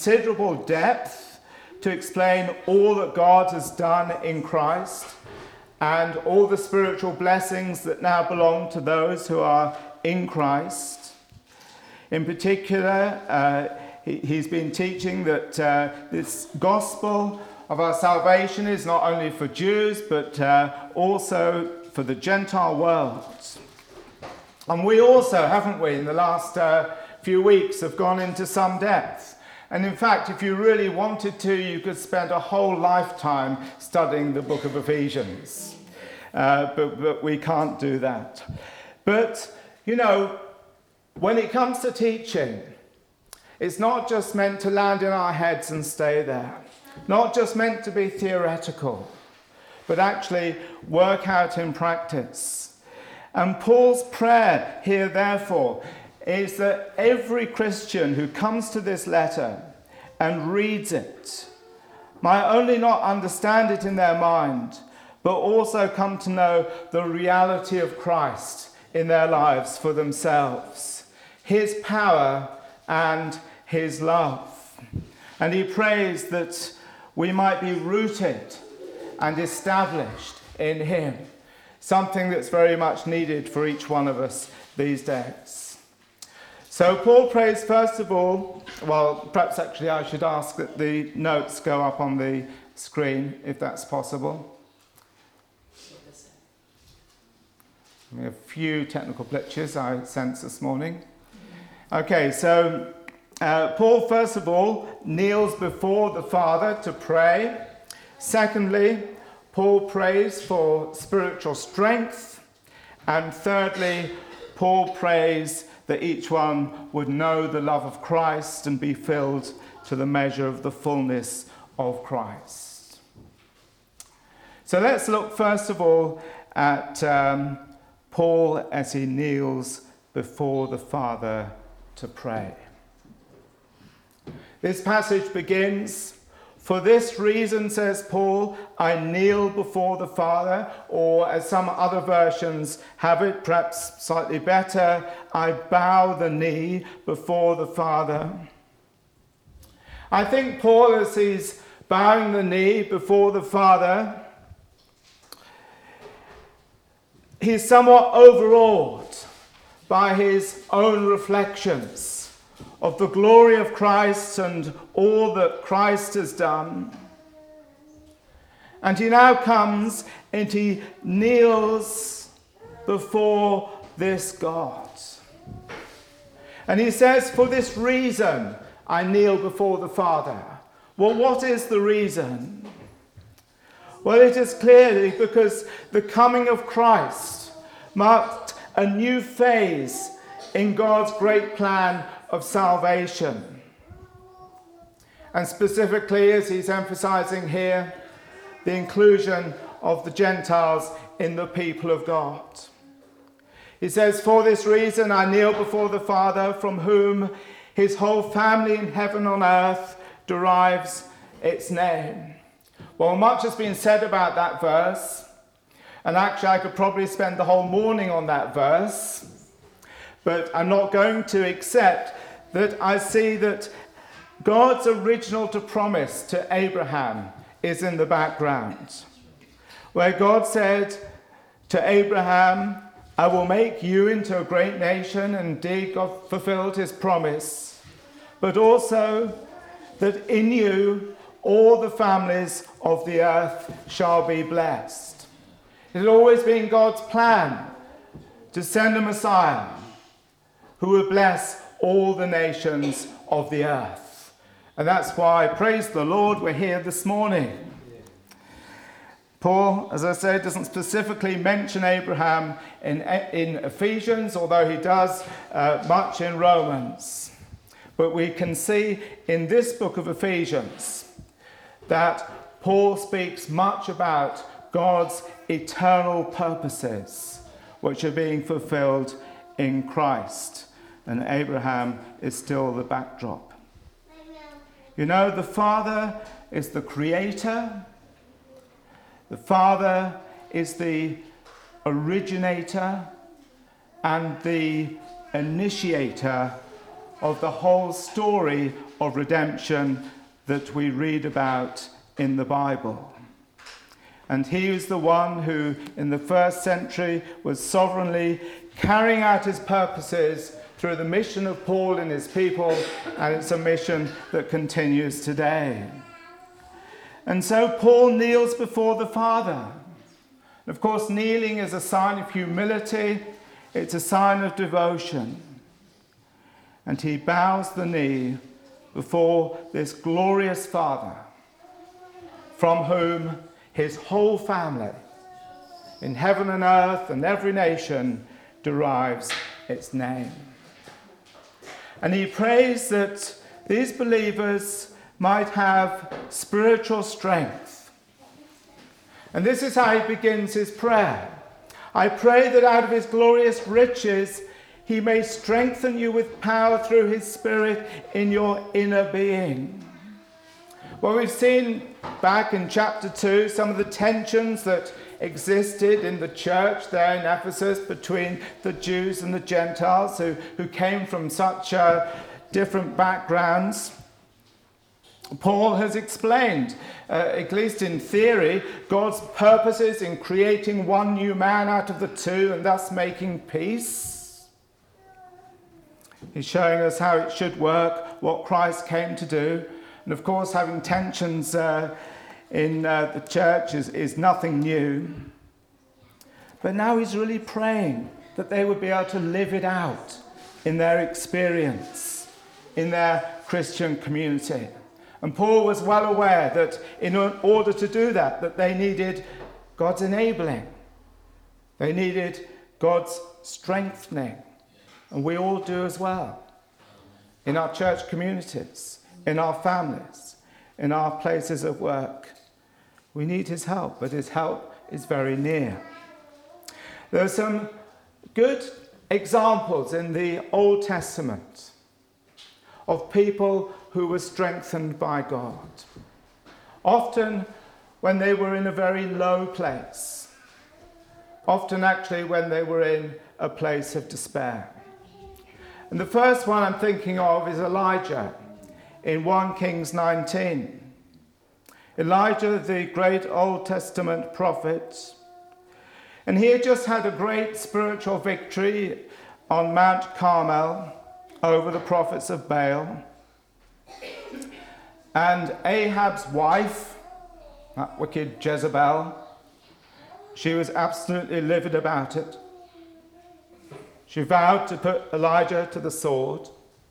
considerable depth to explain all that God has done in Christ and all the spiritual blessings that now belong to those who are in Christ. In particular, he's been teaching that this gospel of our salvation is not only for Jews, but also for the Gentile world. And we also, haven't we, in the last few weeks have gone into some depth. And in fact, if you really wanted to, you could spend a whole lifetime studying the book of Ephesians. But we can't do that. But, you know, when it comes to teaching, it's not just meant to land in our heads and stay there. Not just meant to be theoretical, but actually work out in practice. And Paul's prayer here, therefore, is that every Christian who comes to this letter and reads it might only not understand it in their mind, but also come to know the reality of Christ in their lives for themselves, his power and his love. And he prays that we might be rooted and established in him, something that's very much needed for each one of us these days. So Paul prays first of all, well, perhaps actually I should ask that the notes go up on the screen, if that's possible. A few technical glitches I sense this morning. Okay, so Paul first of all kneels before the Father to pray. Secondly, Paul prays for spiritual strength. And thirdly, Paul prays that each one would know the love of Christ and be filled to the measure of the fullness of Christ. So let's look first of all at Paul as he kneels before the Father to pray. This passage begins, "For this reason," says Paul, "I kneel before the Father," or as some other versions have it, perhaps slightly better, "I bow the knee before the Father." I think Paul, as he's bowing the knee before the Father, he's somewhat overawed by his own reflections of the glory of Christ and all that Christ has done. And he now comes and he kneels before this God. And he says, "For this reason I kneel before the Father." Well, what is the reason? Well, it is clearly because the coming of Christ marked a new phase in God's great plan of salvation. And specifically, as he's emphasizing here, the inclusion of the Gentiles in the people of God. He says, "For this reason I kneel before the Father, from whom his whole family in heaven and on earth derives its name." Well, much has been said about that verse, and actually I could probably spend the whole morning on that verse, but I'm not going to, except that I see that God's original promise to Abraham is in the background, where God said to Abraham, "I will make you into a great nation," and indeed God fulfilled his promise, but also that in you all the families of the earth shall be blessed. It had always been God's plan to send a Messiah who would bless all the nations of the earth. And that's why, praise the Lord, we're here this morning. Paul, as I said, doesn't specifically mention Abraham in Ephesians, although he does much in Romans. But we can see in this book of Ephesians that Paul speaks much about God's eternal purposes, which are being fulfilled in Christ. And Abraham is still the backdrop. You know, the Father is the creator. The Father is the originator and the initiator of the whole story of redemption that we read about in the Bible. And he is the one who, in the first century, was sovereignly carrying out his purposes through the mission of Paul and his people, and it's a mission that continues today. And so Paul kneels before the Father. Of course, kneeling is a sign of humility, it's a sign of devotion. And he bows the knee before this glorious Father, from whom his whole family in heaven and earth and every nation derives its name. And he prays that these believers might have spiritual strength. And this is how he begins his prayer. I pray that out of his glorious riches he may strengthen you with power through his Spirit in your inner being. Well, we've seen back in chapter 2 some of the tensions that existed in the church there in Ephesus between the Jews and the Gentiles who came from such different backgrounds. Paul has explained, at least in theory, God's purposes in creating one new man out of the two and thus making peace. He's showing us how it should work, what Christ came to do. And of course, having tensions in the church is nothing new. But now he's really praying that they would be able to live it out in their experience, in their Christian community. And Paul was well aware that in order to do that they needed God's enabling. They needed God's strengthening. And we all do as well. In our church communities, in our families, in our places of work. We need his help, but his help is very near. There are some good examples in the Old Testament of people who were strengthened by God. Often when they were in a very low place. Often actually when they were in a place of despair. And the first one I'm thinking of is Elijah in 1 Kings 19. Elijah, the great Old Testament prophet. And he had just had a great spiritual victory on Mount Carmel over the prophets of Baal. And Ahab's wife, that wicked Jezebel, she was absolutely livid about it. She vowed to put Elijah to the sword.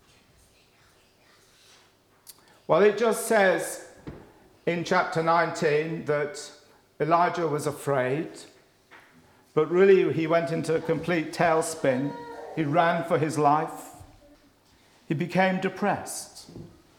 Well, it just says in chapter 19 that Elijah was afraid, but really he went into a complete tailspin. He ran for his life. He became depressed.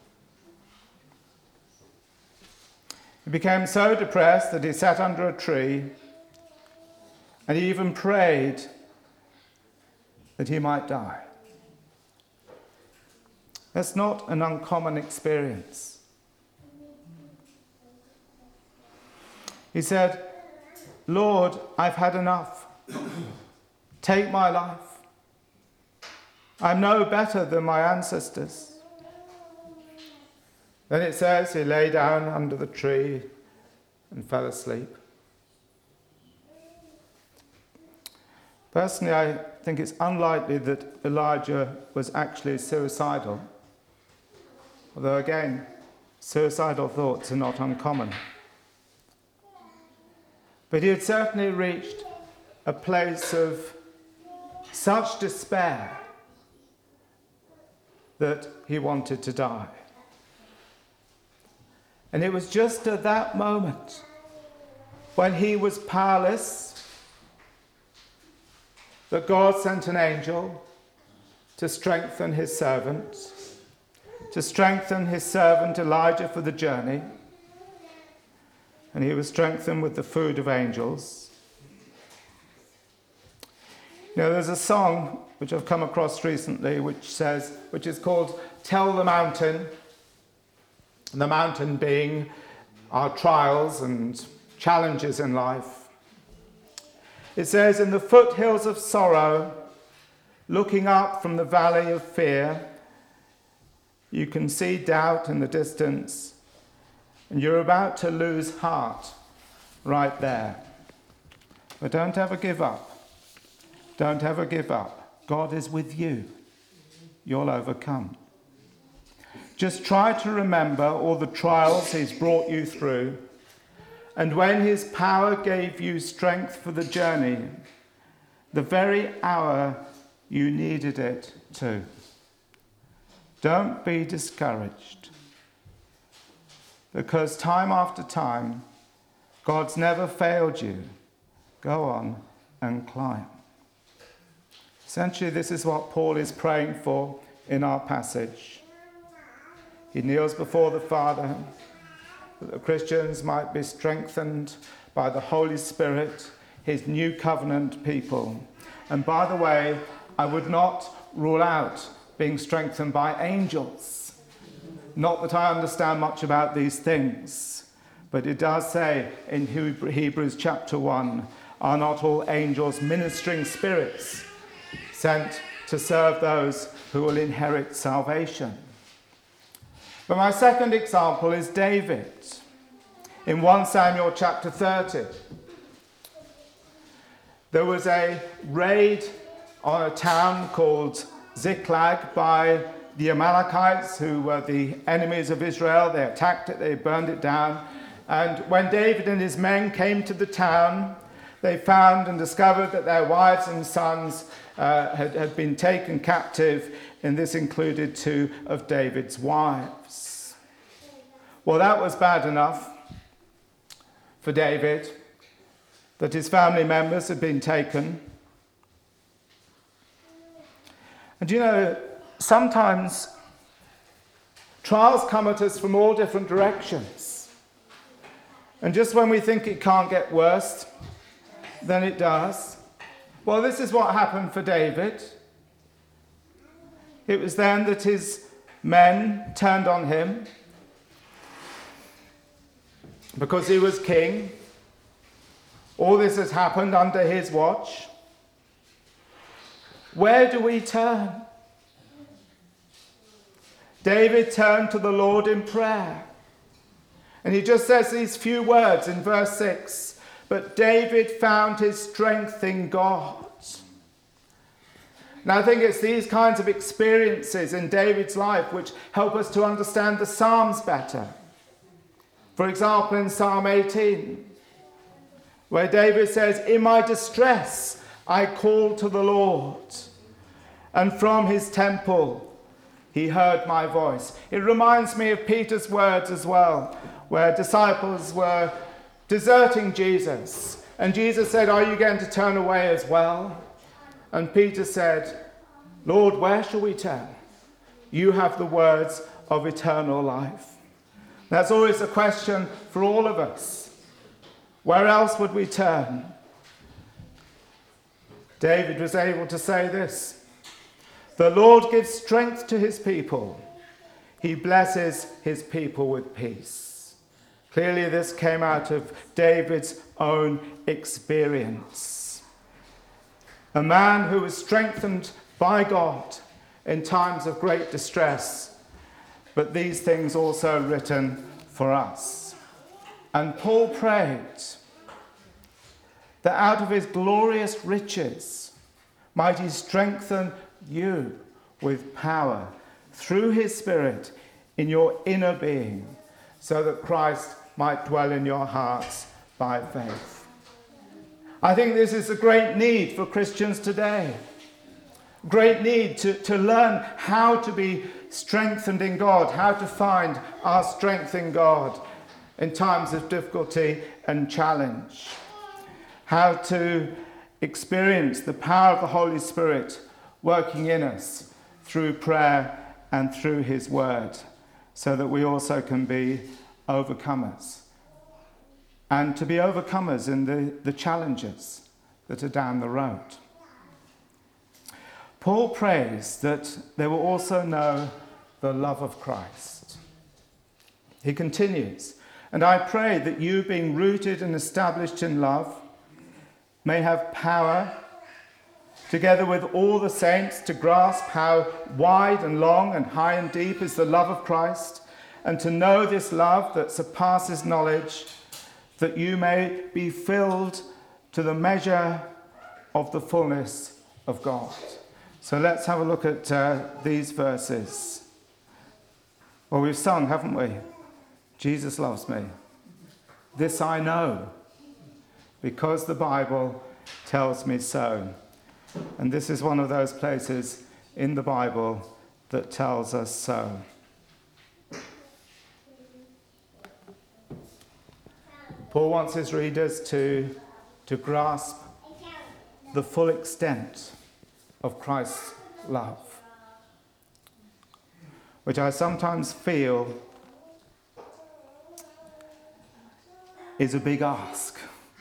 He became so depressed that he sat under a tree and he even prayed that he might die. That's not an uncommon experience. He said, Lord, I've had enough. Take my life. I'm no better than my ancestors. Then it says he lay down under the tree and fell asleep. Personally, I think it's unlikely that Elijah was actually suicidal. Although again, suicidal thoughts are not uncommon. But he had certainly reached a place of such despair that he wanted to die. And it was just at that moment, when he was powerless, that God sent an angel to strengthen his servant, Elijah for the journey. And he was strengthened with the food of angels. You know, there's a song which I've come across recently which is called Tell the Mountain. The mountain being our trials and challenges in life. It says, in the foothills of sorrow, looking up from the valley of fear, You can see doubt in the distance, and you're about to lose heart right there. But don't ever give up. Don't ever give up. God is with you. You'll overcome. Just try to remember all the trials he's brought you through, and when his power gave you strength for the journey, the very hour you needed it to. Don't be discouraged, because time after time, God's never failed you. Go on and climb. Essentially, this is what Paul is praying for in our passage. He kneels before the Father that the Christians might be strengthened by the Holy Spirit, his new covenant people. And by the way, I would not rule out being strengthened by angels. Not that I understand much about these things, but it does say in Hebrews chapter 1, are not all angels ministering spirits sent to serve those who will inherit salvation? But my second example is David. In 1 Samuel chapter 30, there was a raid on a town called Ziklag by the Amalekites, who were the enemies of Israel. They attacked it, they burned it down. And when David and his men came to the town, they found and discovered that their wives and sons had been taken captive, and this included 2 of David's wives. Well, that was bad enough for David, that his family members had been taken. And you know, sometimes trials come at us from all different directions. And just when we think it can't get worse, then it does. Well, this is what happened for David. It was then that his men turned on him because he was king. All this has happened under his watch. Where do we turn? David turned to the Lord in prayer. And he just says these few words in verse 6. But David found his strength in God. Now I think it's these kinds of experiences in David's life which help us to understand the Psalms better. For example, in Psalm 18, where David says, in my distress I called to the Lord, and from his temple he heard my voice. It reminds me of Peter's words as well, where disciples were deserting Jesus. And Jesus said, are you going to turn away as well? And Peter said, Lord, where shall we turn? You have the words of eternal life. That's always a question for all of us. Where else would we turn? David was able to say this: the Lord gives strength to his people. He blesses his people with peace. Clearly, this came out of David's own experience. A man who was strengthened by God in times of great distress, but these things also written for us. And Paul prayed that out of his glorious riches might he strengthen you with power through his Spirit in your inner being, so that Christ might dwell in your hearts by faith. I think this is a great need for Christians today. Great need to learn how to be strengthened in God, how to find our strength in God in times of difficulty and challenge. How to experience the power of the Holy Spirit working in us through prayer and through his word, so that we also can be overcomers. And to be overcomers in the challenges that are down the road. Paul prays that they will also know the love of Christ. He continues, and I pray that you, being rooted and established in love, may have power together with all the saints, to grasp how wide and long and high and deep is the love of Christ, and to know this love that surpasses knowledge, that you may be filled to the measure of the fullness of God. So let's have a look at these verses. Well, we've sung, haven't we? Jesus loves me. This I know, because the Bible tells me so. And this is one of those places in the Bible that tells us so. Paul wants his readers to grasp the full extent of Christ's love, which I sometimes feel is a big ask.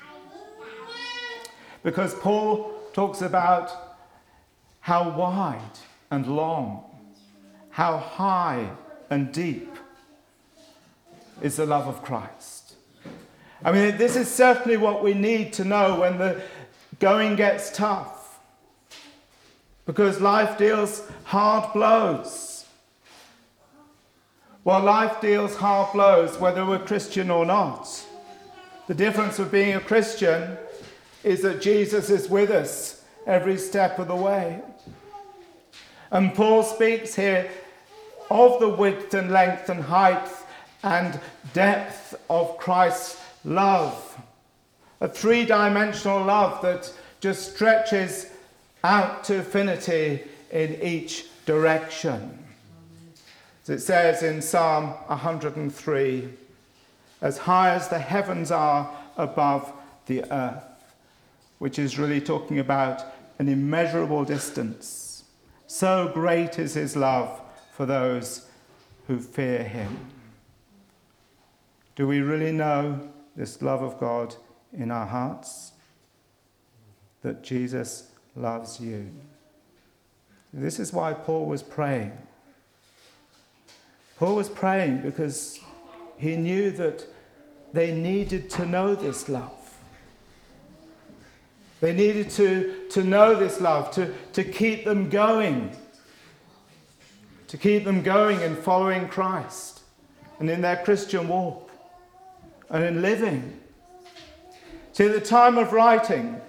Because Paul talks about how wide and long, how high and deep is the love of Christ. I mean, this is certainly what we need to know when the going gets tough, because life deals hard blows. Well, life deals hard blows whether we're Christian or not. The difference with being a Christian is that Jesus is with us every step of the way. And Paul speaks here of the width and length and height and depth of Christ's love. A three-dimensional love that just stretches out to infinity in each direction. As it says in Psalm 103, as high as the heavens are above the earth, which is really talking about an immeasurable distance. So great is his love for those who fear him. Do we really know this love of God in our hearts? That Jesus loves you. This is why Paul was praying. Paul was praying because he knew that they needed to know this love. They needed to know this love, to keep them going. To keep them going in following Christ and in their Christian walk and in living. See, at the time of writing,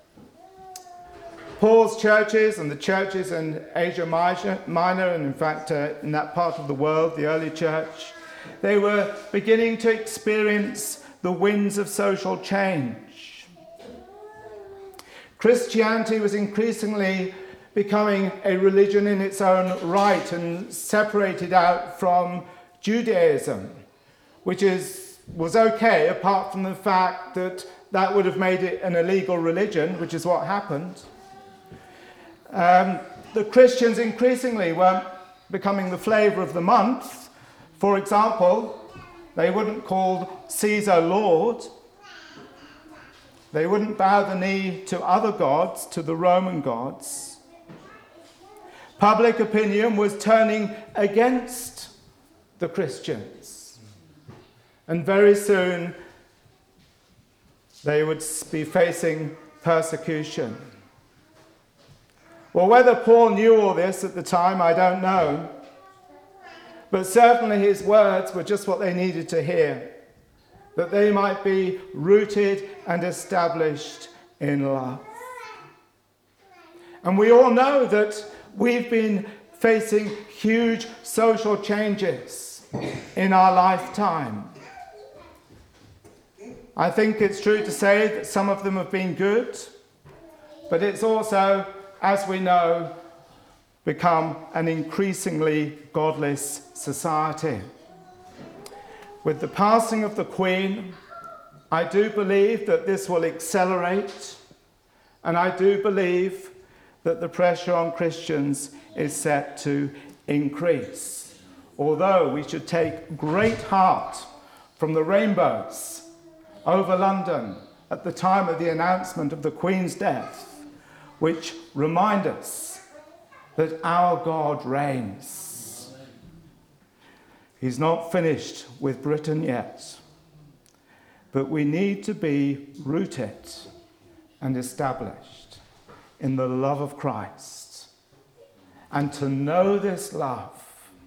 Paul's churches and the churches in Asia Minor, and in fact in that part of the world, the early church, they were beginning to experience the winds of social change. Christianity was increasingly becoming a religion in its own right and separated out from Judaism, which was okay apart from the fact that that would have made it an illegal religion, which is what happened. The Christians increasingly weren't becoming the flavour of the month. For example, they wouldn't call Caesar Lord. They wouldn't bow the knee to other gods, to the Roman gods. Public opinion was turning against the Christians. And very soon they would be facing persecution. Well, whether Paul knew all this at the time, I don't know. But certainly his words were just what they needed to hear, that they might be rooted and established in love. And we all know that we've been facing huge social changes in our lifetime. I think it's true to say that some of them have been good, but it's also, as we know, become an increasingly godless society. With the passing of the Queen, I do believe that this will accelerate, and I do believe that the pressure on Christians is set to increase. Although we should take great heart from the rainbows over London at the time of the announcement of the Queen's death, which remind us that our God reigns. He's not finished with Britain yet, but we need to be rooted and established in the love of Christ, and to know this love,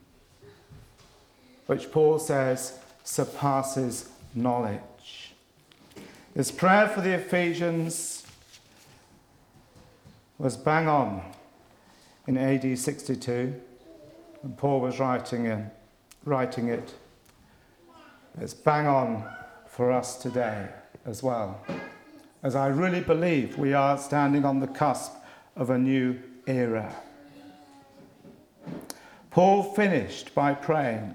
which Paul says surpasses knowledge. This prayer for the Ephesians was bang on in AD 62, when Paul was writing it. It's bang on for us today as well, as I really believe we are standing on the cusp of a new era. Paul finished by praying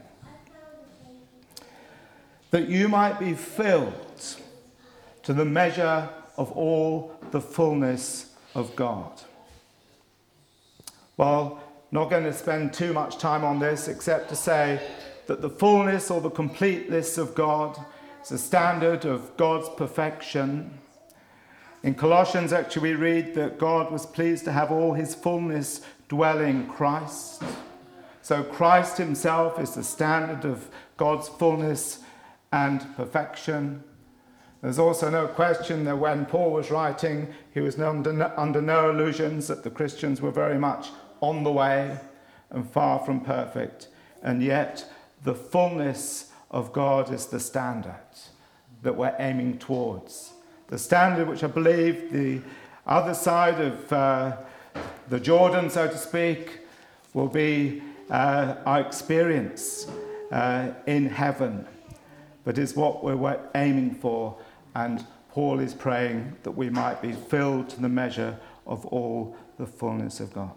that you might be filled to the measure of all the fullness of God. Well, not going to spend too much time on this except to say that the fullness or the completeness of God is a standard of God's perfection. In Colossians, actually, we read that God was pleased to have all his fullness dwell in Christ. So Christ himself is the standard of God's fullness and perfection. There's also no question that when Paul was writing, he was under no illusions that the Christians were very much on the way and far from perfect. And yet, the fullness of God is the standard that we're aiming towards. The standard which I believe the other side of the Jordan, so to speak, will be our experience in heaven, but is what we're aiming for. And Paul is praying that we might be filled to the measure of all the fullness of God.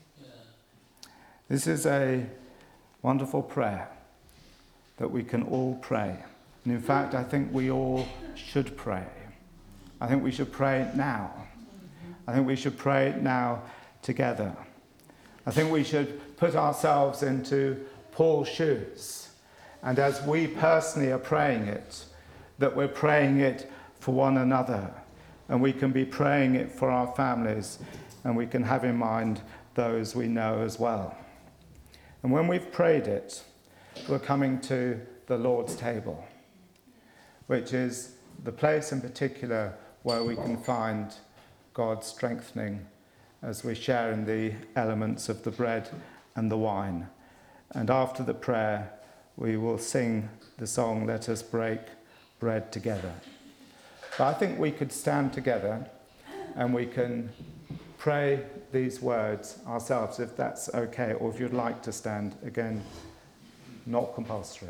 This is a wonderful prayer that we can all pray. And in fact, I think we all should pray. I think we should pray it now. I think we should pray it now together. I think we should put ourselves into Paul's shoes. And as we personally are praying it, that we're praying it for one another. And we can be praying it for our families. And we can have in mind those we know as well. And when we've prayed it, we're coming to the Lord's table, which is the place in particular where we can find God's strengthening as we share in the elements of the bread and the wine. And after the prayer, we will sing the song, "Let Us Break Bread Together." But I think we could stand together and we can pray these words ourselves, if that's okay, or if you'd like to stand, again, not compulsory.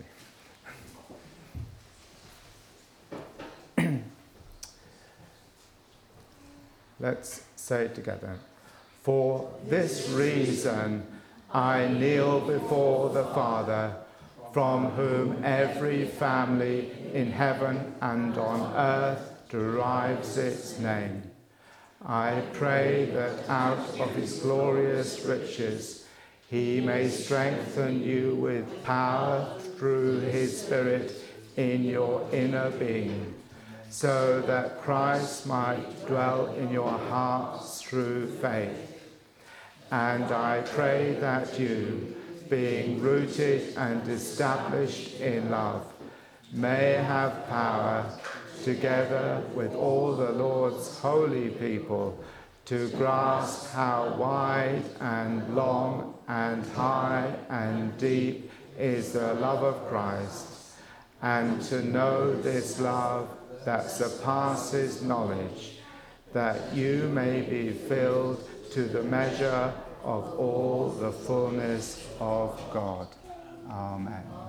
Let's say it together. For this reason I kneel before the Father, from whom every family in heaven and on earth derives its name. I pray that out of his glorious riches he may strengthen you with power through his Spirit in your inner being, so that Christ might dwell in your hearts through faith. And I pray that you, being rooted and established in love, may have power, together with all the Lord's holy people, to grasp how wide and long and high and deep is the love of Christ, and to know this love that surpasses knowledge, that you may be filled to the measure of all the fullness of God. Amen.